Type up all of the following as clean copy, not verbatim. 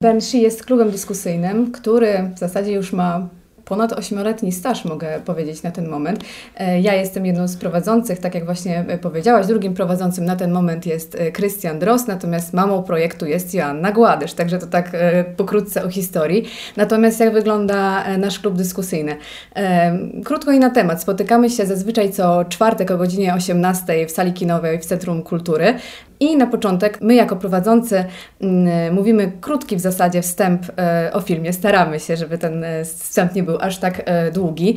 Banshee jest klubem dyskusyjnym, który w zasadzie już ma ponad 8-letni staż, mogę powiedzieć, na ten moment. Ja jestem jedną z prowadzących, tak jak właśnie powiedziałaś. Drugim prowadzącym na ten moment jest Krystian Drozd, natomiast mamą projektu jest Joanna Gładysz. Także to tak pokrótce o historii. Natomiast jak wygląda nasz klub dyskusyjny? Krótko i na temat. Spotykamy się zazwyczaj co czwartek o godzinie 18 w sali kinowej w Centrum Kultury. I na początek my jako prowadzący mówimy krótki w zasadzie wstęp o filmie. Staramy się, żeby ten wstęp nie był aż tak długi,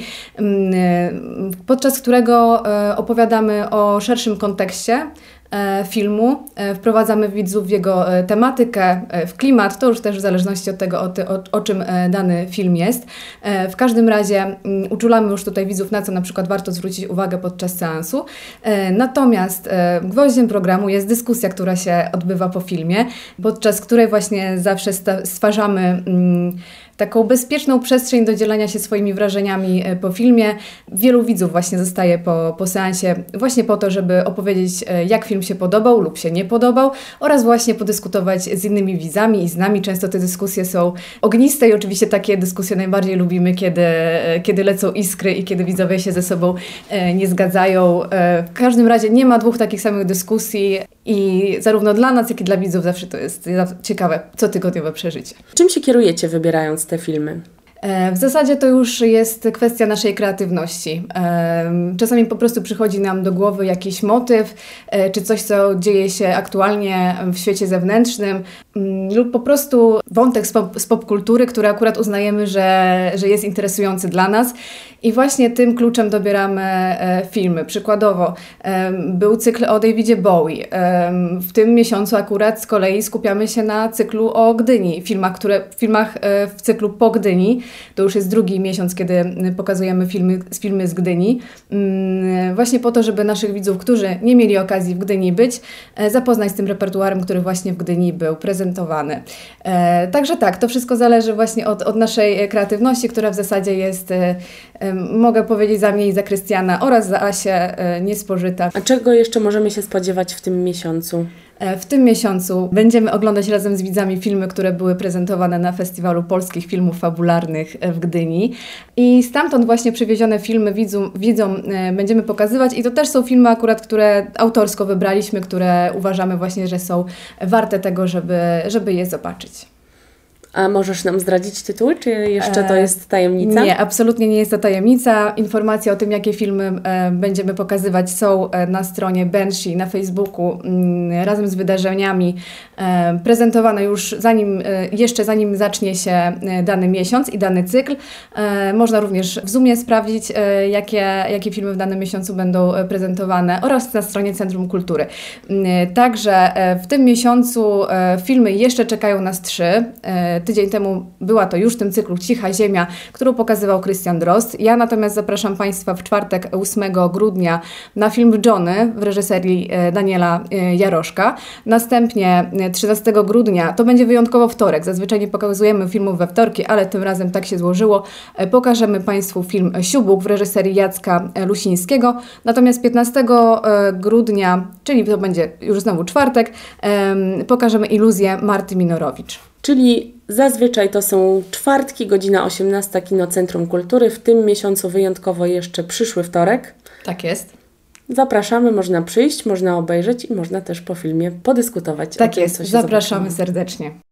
podczas którego opowiadamy o szerszym kontekście filmu, wprowadzamy widzów w jego tematykę, w klimat, to już też w zależności od tego, o czym dany film jest. W każdym razie uczulamy już tutaj widzów, na co na przykład warto zwrócić uwagę podczas seansu. Natomiast gwoździem programu jest dyskusja, która się odbywa po filmie, podczas której właśnie zawsze stwarzamy taką bezpieczną przestrzeń do dzielenia się swoimi wrażeniami po filmie. Wielu widzów właśnie zostaje po seansie właśnie po to, żeby opowiedzieć, jak film się podobał lub się nie podobał oraz właśnie podyskutować z innymi widzami i z nami. Często te dyskusje są ogniste i oczywiście takie dyskusje najbardziej lubimy, kiedy lecą iskry i kiedy widzowie się ze sobą nie zgadzają. W każdym razie nie ma dwóch takich samych dyskusji i zarówno dla nas, jak i dla widzów zawsze to jest ciekawe, cotygodniowe przeżycie. Czym się kierujecie, wybierając te filmy? W zasadzie to już jest kwestia naszej kreatywności. Czasami po prostu przychodzi nam do głowy jakiś motyw, czy coś, co dzieje się aktualnie w świecie zewnętrznym, lub po prostu wątek z popkultury, który akurat uznajemy, że jest interesujący dla nas. I właśnie tym kluczem dobieramy filmy. Przykładowo był cykl o Davidzie Bowie. W tym miesiącu akurat z kolei skupiamy się na cyklu o Gdyni. Filmach w cyklu po Gdyni. To już jest drugi miesiąc, kiedy pokazujemy filmy z Gdyni. Właśnie po to, żeby naszych widzów, którzy nie mieli okazji w Gdyni być, zapoznać z tym repertuarem, który właśnie w Gdyni był prezentowany. Także tak, to wszystko zależy właśnie od naszej kreatywności, która w zasadzie jest, mogę powiedzieć, za mnie i za Krystiana oraz za Asię niespożyta. A czego jeszcze możemy się spodziewać w tym miesiącu? W tym miesiącu będziemy oglądać razem z widzami filmy, które były prezentowane na Festiwalu Polskich Filmów Fabularnych w Gdyni. I stamtąd właśnie przywiezione filmy widzom będziemy pokazywać. I to też są filmy akurat, które autorsko wybraliśmy, które uważamy właśnie, że są warte tego, żeby je zobaczyć. A możesz nam zdradzić tytuły, czy jeszcze to jest tajemnica? Nie, absolutnie nie jest to tajemnica. Informacje o tym, jakie filmy będziemy pokazywać, są na stronie Banshee, na Facebooku, razem z wydarzeniami prezentowane już zanim zacznie się dany miesiąc i dany cykl. Można również w Zoomie sprawdzić, jakie filmy w danym miesiącu będą prezentowane oraz na stronie Centrum Kultury. Także w tym miesiącu filmy jeszcze czekają nas 3. Tydzień temu była to już w tym cyklu Cicha Ziemia, którą pokazywał Krystian Drozd. Ja natomiast zapraszam Państwa w czwartek 8 grudnia na film Johnny w reżyserii Daniela Jaroszka. Następnie 13 grudnia, to będzie wyjątkowo wtorek, zazwyczaj nie pokazujemy filmów we wtorki, ale tym razem tak się złożyło, pokażemy Państwu film Siubuk w reżyserii Jacka Lusińskiego. Natomiast 15 grudnia, czyli to będzie już znowu czwartek, pokażemy Iluzję Marty Minorowicz. Czyli zazwyczaj to są czwartki, godzina 18, Kino Centrum Kultury. W tym miesiącu wyjątkowo jeszcze przyszły wtorek. Tak jest. Zapraszamy, można przyjść, można obejrzeć i można też po filmie podyskutować. Tak jest, zapraszamy serdecznie.